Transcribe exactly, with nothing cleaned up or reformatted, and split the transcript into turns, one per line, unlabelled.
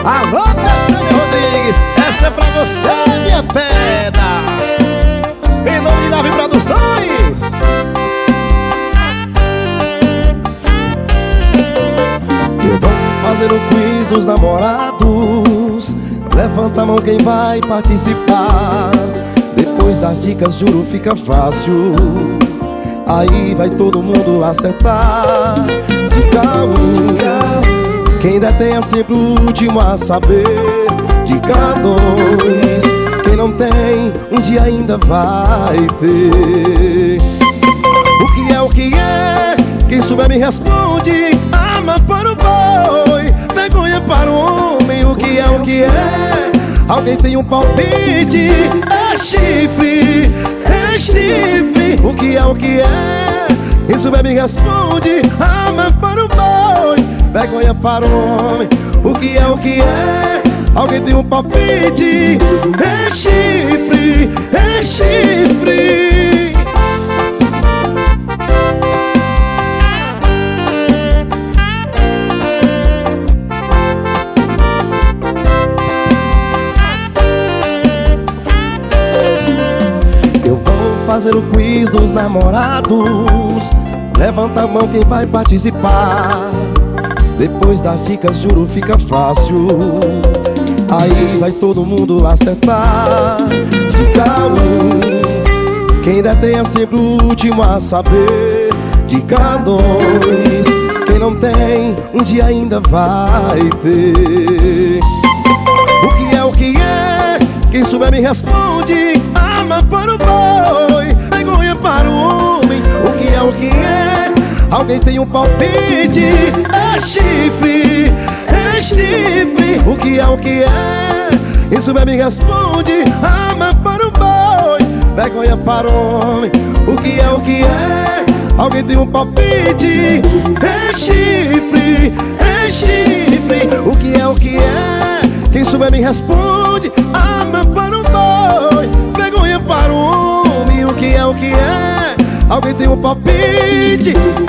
Alô, Betânia Rodrigues, essa é pra você, minha pedra. Em nome de Davi Produções. Eu vou fazer o quiz dos namorados. Levanta a mão quem vai participar. Depois das dicas, juro, fica fácil. Aí vai todo mundo acertar. Dica um, quem detém é sempre o último a saber. Dica dois, quem não tem, um dia ainda vai ter. O que é, o que é? Quem souber me responde. Arma para o boi, vergonha para o homem. O que é, o que é? Alguém tem um palpite? É chifre, é chifre. O que é, o que é? Quem souber me responde. Arma para o boi, vergonha para o homem. O que é, o que é? Alguém tem um palpite? É chifre, é chifre. Fazer o quiz dos namorados. Levanta a mão quem vai participar. Depois das dicas, juro, fica fácil. Aí vai todo mundo acertar. Dica um, quem detém é sempre o último a saber. Dica dois, quem não tem, um dia ainda vai ter. O que é, o que é? Quem souber me responde. Arma para o boi, vergonha para o homem. O que é, o que é? Alguém tem um palpite? É chifre, é chifre. O que é, o que é? Quem souber me responde. Arma para o boi, vergonha para o homem. O que é, o que é? Alguém tem um palpite? É chifre, é chifre. O que é, o que é? Quem souber me responde. Arma para o boi, vergonha para o homem. O que é, o que é? Alguém tem um palpite?